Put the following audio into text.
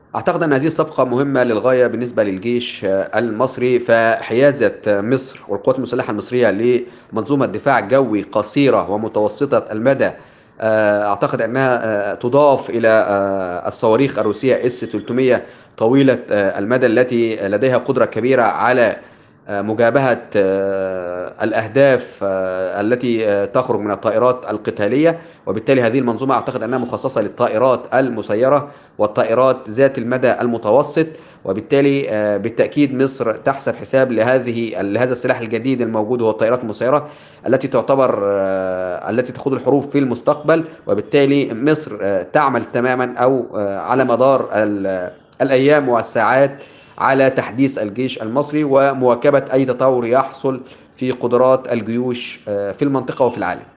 أعتقد أن هذه الصفقة مهمة للغاية بالنسبة للجيش المصري، فحيازة مصر والقوات المسلحة المصرية لمنظومة دفاع جوي قصيرة ومتوسطة المدى، أعتقد أنها تضاف إلى الصواريخ الروسية اس 300 طويلة المدى التي لديها قدرة كبيرة على مجابهة الأهداف التي تخرج من الطائرات القتالية. وبالتالي هذه المنظومة أعتقد أنها مخصصة للطائرات المسيرة والطائرات ذات المدى المتوسط. وبالتالي بالتأكيد مصر تحسب حساب لهذا السلاح الجديد الموجود، هو الطائرات المسيرة التي تعتبر التي تخوض الحروب في المستقبل. وبالتالي مصر تعمل تماما أو على مدار الأيام والساعات على تحديث الجيش المصري ومواكبة أي تطور يحصل في قدرات الجيوش في المنطقة وفي العالم.